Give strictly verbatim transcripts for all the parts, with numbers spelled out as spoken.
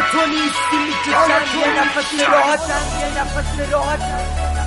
تو نیستی میکشم یه نفس راحتم یه نفس راحتم.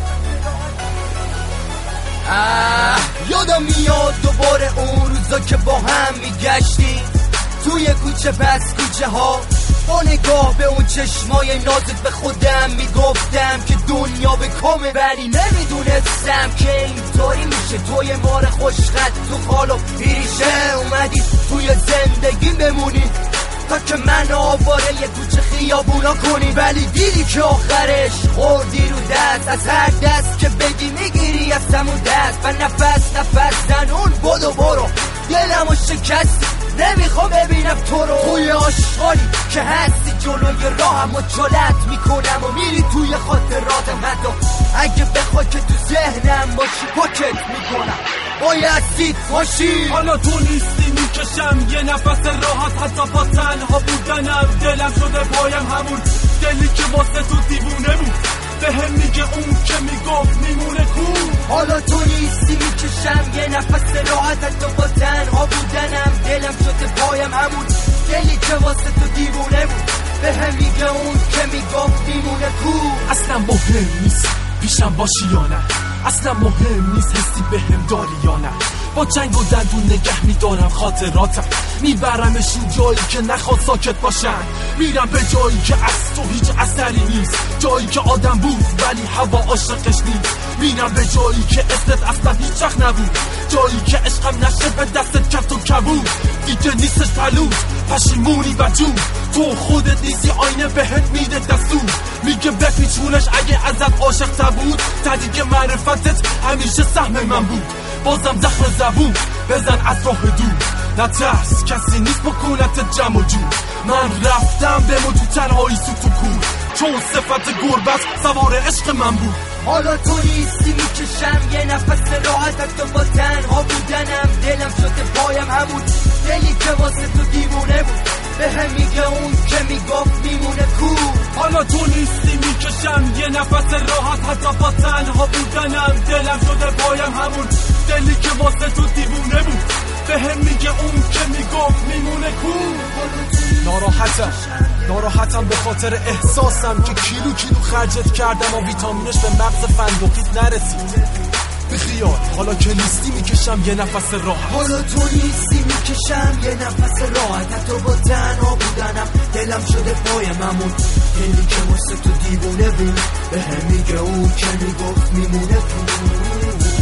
یادم میاد دوباره اون روزا که با هم میگشتیم توی کوچه پس کوچه ها، با نگاه به اون چشمای نازت به خودم میگفتم که دنیا به کمه، ولی نمیدونستم که اینطوری میشه. توی مار خوشخط تو خال و پیریشه اومدی توی زندگی بمونی تا که من آواره یه کوچه خیابونا کنی، ولی دیدی که آخرش خوردی رو دست. از هر دست که بگی میگیری از همون دست و نفس نفس زن اون بدو برو. دلمو شکستی نمیخوام ببینم تو رو توی آشغالی که هستی جلوی راهم و جلت میکنم و میری توی خاطراتم. حتی اگه بخوای که تو ذهنم باشی پاکت میکنم باید سید باشی. حالا تو نیستی میکشم یه نفس راحت، حتی با تنها بودنم دلم شده پایم همون دلی که واسه تو دیوونه بود. به هم میگه اون که میگفت میمونه کو. حالا تو نیستی میکشم یه نفس راحت، حتی با تنها بودنم دلم شده پایم همون دلی که واسه تو دیوونه بود. به هم میگه اون که میگفت میمونه کو. اصلا مهم نیست پیشم باشی یا نه، اصلا مهم نیست حسی به هم داری یا نه. با جنگ و دندون نگه میدارم خاطراتم، میبرمشون جایی که نخواد ساکت باشن. میرم به جایی که از تو هیچ اثری نیست، جایی که آدم بود ولی هوا عاشقش نیست. میرم به جایی که اسمت اصلا هیچ وقت نبود، جایی که عشقم نشه به دستت کت و کبود. دیگه نیستش پلوز پشیمونی و جون، تو خودت نیستی آینه بهت میده دستور. میگه بپیچونش اگه ازت عاشق بود، تا دیگه معرفتت همیشه سهم من بود. بازم زخم زبون بزن از راه دور، نترس کسی نیست بکنت جمع و جور. من رفتم بمون تو تنهایی سوت و کور، چون صفت گربت سوار عشق من بود. حالا تو نیستی میکشم یه نفس راحت، حتی با تنها بودنم دلم شده پایم همون دلی که واسه تو دیوونه بود. به هم میگه اون که میگفت میمونه کو. حالا تو نیستی میکشم یه نفس راحت، حتی با تنها بودنم دلم شده پایم همون دلی که واسه تو دیوونه بود. به هم میگه اون که میگفت میمونه کو. ناراحتم ناراحتم به خاطر احساسم که کیلو کیلو خرجت کردم و ویتامینش به مغز فندقیت نرسید. بخیال حالا که نیستی میکشم یه نفس راحت. حالا تو نیستی میکشم یه نفس راحت، حتی با تنها بودنم دلم شده پایم همون دلی که واسه تو دیوونه بود. به هم میگه اون که میگفت میمونه تو.